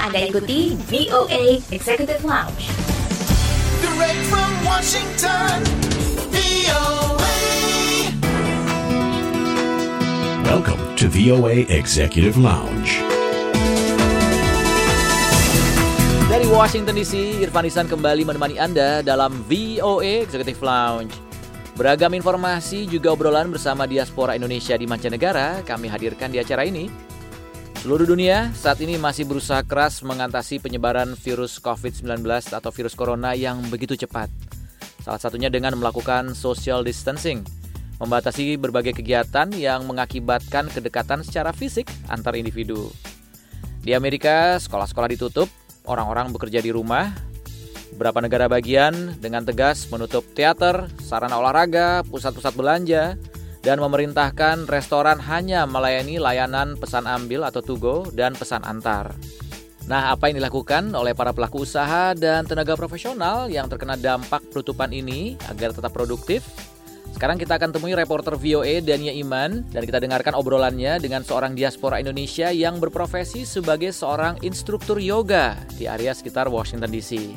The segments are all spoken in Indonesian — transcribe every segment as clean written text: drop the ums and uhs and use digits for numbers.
Anda ikuti VOA Executive Lounge. Direct from Washington, VOA. Welcome to VOA Executive Lounge. Dari Washington DC, Irfan Ihsan kembali menemani Anda dalam VOA Executive Lounge. Beragam informasi juga obrolan bersama diaspora Indonesia di mancanegara kami hadirkan di acara ini. Seluruh dunia saat ini masih berusaha keras mengatasi penyebaran virus COVID-19 atau virus corona yang begitu cepat. Salah satunya dengan melakukan social distancing, membatasi berbagai kegiatan yang mengakibatkan kedekatan secara fisik antar individu. Di Amerika, sekolah-sekolah ditutup, orang-orang bekerja di rumah. Beberapa negara bagian dengan tegas menutup teater, sarana olahraga, pusat-pusat belanja, dan memerintahkan restoran hanya melayani layanan pesan ambil atau to go dan pesan antar. Nah, apa yang dilakukan oleh para pelaku usaha dan tenaga profesional yang terkena dampak penutupan ini agar tetap produktif? Sekarang kita akan temui reporter VOA Dania Iman dan kita dengarkan obrolannya dengan seorang diaspora Indonesia yang berprofesi sebagai seorang instruktur yoga di area sekitar Washington DC.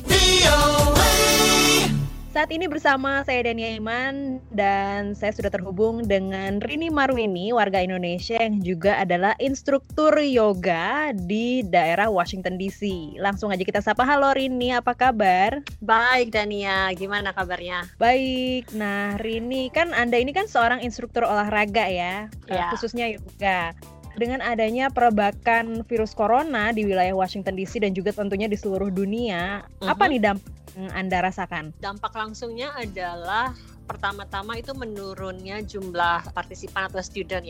Saat ini bersama saya Dania Iman dan saya sudah terhubung dengan Rini Marwini, warga Indonesia yang juga adalah instruktur yoga di daerah Washington DC. Langsung aja kita sapa. Halo Rini, apa kabar? Baik Dania, gimana kabarnya? Baik. Nah Rini, kan Anda ini kan seorang instruktur olahraga ya. Khususnya yoga. Dengan adanya perebakan virus corona di wilayah Washington DC dan juga tentunya di seluruh dunia, apa nih dampak yang Anda rasakan? Dampak langsungnya adalah pertama-tama itu menurunnya jumlah partisipan atau student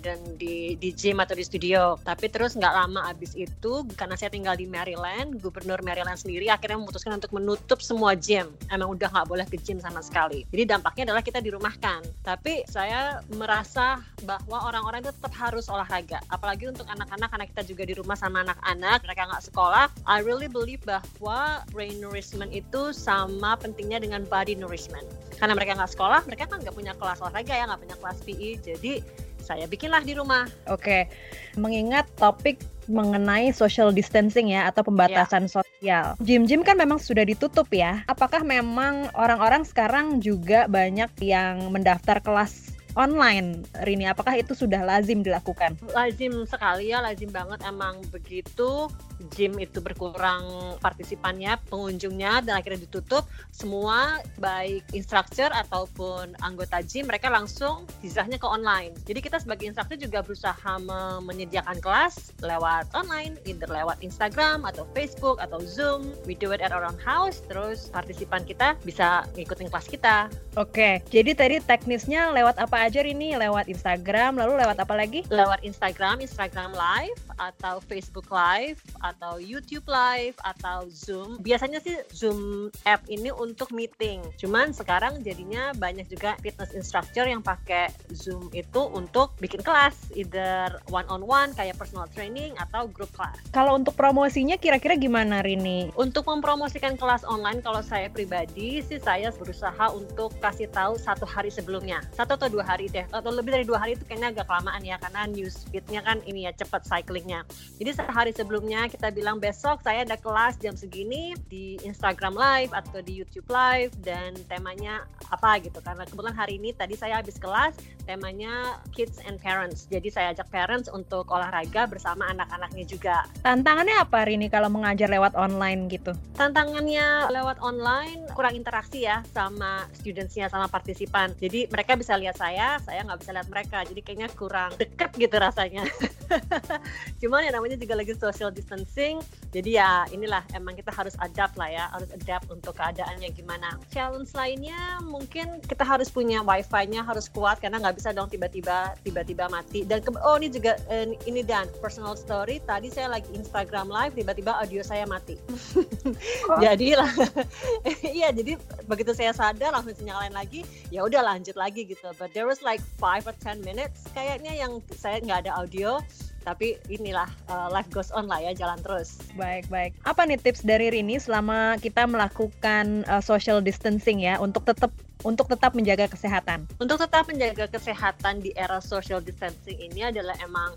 di gym atau di studio. Tapi terus nggak lama abis itu, karena saya tinggal di Maryland, Gubernur Maryland sendiri akhirnya memutuskan untuk menutup semua gym. Emang udah nggak boleh ke gym sama sekali. Jadi dampaknya adalah kita dirumahkan. Tapi saya merasa bahwa orang-orang itu tetap harus olahraga. Apalagi untuk anak-anak, karena kita juga di rumah sama anak-anak, mereka nggak sekolah. I really believe bahwa brain nourishment itu sama pentingnya dengan body nourishment. Karena mereka nggak sekolah, mereka kan nggak punya kelas olahraga ya, nggak punya kelas PE, jadi saya bikinlah di rumah. Oke, mengingat topik mengenai social distancing ya, atau pembatasan sosial. Gym-gym kan memang sudah ditutup ya. Apakah memang orang-orang sekarang juga banyak yang mendaftar kelas online, Rini? Apakah itu sudah lazim dilakukan? Lazim sekali ya, lazim banget. Emang begitu gym itu berkurang partisipannya, pengunjungnya, dan akhirnya ditutup, semua baik instruktur ataupun anggota gym mereka langsung hijrahnya ke online. Jadi kita sebagai instruktur juga berusaha menyediakan kelas lewat online, either lewat Instagram atau Facebook atau Zoom. We do it at our own house, terus partisipan kita bisa ngikutin kelas kita. Oke, jadi tadi teknisnya lewat apa aja ini? Lewat Instagram, lalu lewat apa lagi? Lewat Instagram Live, atau Facebook Live, atau YouTube Live, atau Zoom. Biasanya sih Zoom app ini untuk meeting. Cuman sekarang jadinya banyak juga fitness instructor yang pakai Zoom itu untuk bikin kelas, either one-on-one kayak personal training atau group class. Kalau untuk promosinya kira-kira gimana, Rini? Untuk mempromosikan kelas online, kalau saya pribadi sih saya berusaha untuk kasih tahu 1 hari sebelumnya. 1 atau 2 hari deh. Atau lebih dari 2 hari itu kayaknya agak kelamaan ya, karena news feed-nya kan ini ya cepat cyclingnya. Jadi sehari sebelumnya kita bilang besok saya ada kelas jam segini di Instagram Live atau di YouTube Live dan temanya apa gitu. Karena kebetulan hari ini tadi saya habis kelas, temanya Kids and Parents. Jadi saya ajak parents untuk olahraga bersama anak-anaknya juga. Tantangannya apa, Rini, kalau mengajar lewat online gitu? Tantangannya lewat online kurang interaksi ya sama students-nya, sama partisipan. Jadi mereka bisa lihat saya nggak bisa lihat mereka. Jadi kayaknya kurang dekat gitu rasanya. Cuman ya namanya juga lagi social distancing. Jadi ya inilah, emang kita harus adapt lah ya, harus adapt untuk keadaannya gimana. Challenge lainnya mungkin kita harus punya wifi-nya harus kuat, karena nggak bisa dong tiba-tiba mati. Dan ini juga ini dan personal story, tadi saya lagi Instagram Live, tiba-tiba audio saya mati. Jadi lah, iya, jadi begitu saya sadar langsung nyalain lagi, ya udah lanjut lagi gitu. But there was like 5 or 10 minutes kayaknya yang saya nggak ada audio. Tapi inilah life goes on lah ya, jalan terus. Baik. Apa nih tips dari Rini selama kita melakukan social distancing ya untuk tetap menjaga kesehatan? Untuk tetap menjaga kesehatan di era social distancing ini adalah emang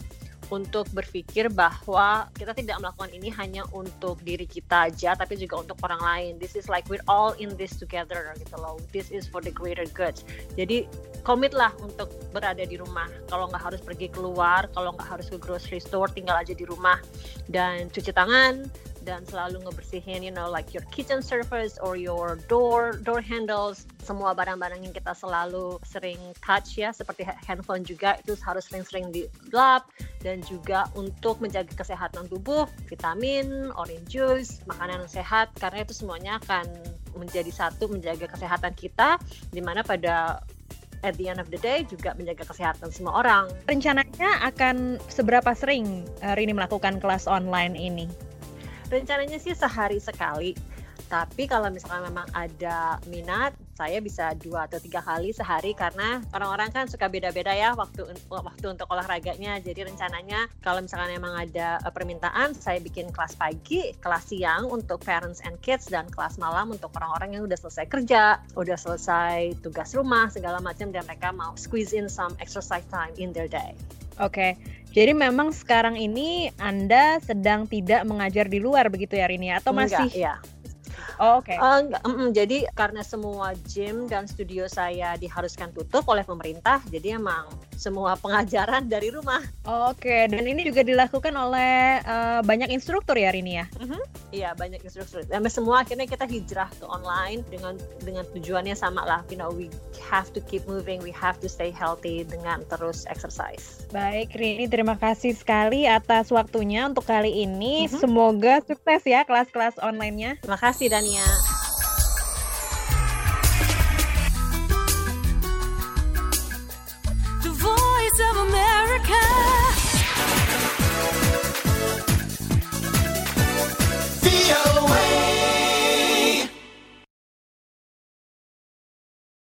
untuk berpikir bahwa kita tidak melakukan ini hanya untuk diri kita aja, tapi juga untuk orang lain. This is like we're all in this together gitu loh. This is for the greater good. Jadi komitlah untuk berada di rumah. Kalau nggak harus pergi keluar, kalau nggak harus ke grocery store, tinggal aja di rumah dan cuci tangan dan selalu ngebersihin, like your kitchen surface or your door handles, semua barang-barang yang kita selalu sering touch ya, seperti handphone juga itu harus sering-sering dilap. Dan juga untuk menjaga kesehatan tubuh, vitamin, orange juice, makanan yang sehat, karena itu semuanya akan menjadi satu menjaga kesehatan kita, dimana pada at the end of the day juga menjaga kesehatan semua orang. Rencananya akan seberapa sering Rini melakukan kelas online ini? Rencananya sih sehari sekali, tapi kalau misalkan memang ada minat, saya bisa 2 atau 3 kali sehari, karena orang-orang kan suka beda-beda ya waktu untuk olahraganya. Jadi rencananya kalau misalkan memang ada permintaan, saya bikin kelas pagi, kelas siang untuk parents and kids, dan kelas malam untuk orang-orang yang udah selesai kerja, udah selesai tugas rumah segala macam, dan mereka mau squeeze in some exercise time in their day. Oke, jadi memang sekarang ini Anda sedang tidak mengajar di luar begitu ya Rini? Atau masih? Enggak, ya. Oh, oke. Jadi karena semua gym dan studio saya diharuskan tutup oleh pemerintah, jadi emang semua pengajaran dari rumah. Oke, dan ini juga dilakukan oleh banyak instruktur ya Rini ya? Iya, banyak instruktur. Dan semua akhirnya kita hijrah ke online dengan tujuannya sama lah. We have to keep moving, we have to stay healthy dengan terus exercise. Baik Rini, terima kasih sekali atas waktunya untuk kali ini. Semoga sukses ya kelas-kelas online-nya. Terima kasih Dania.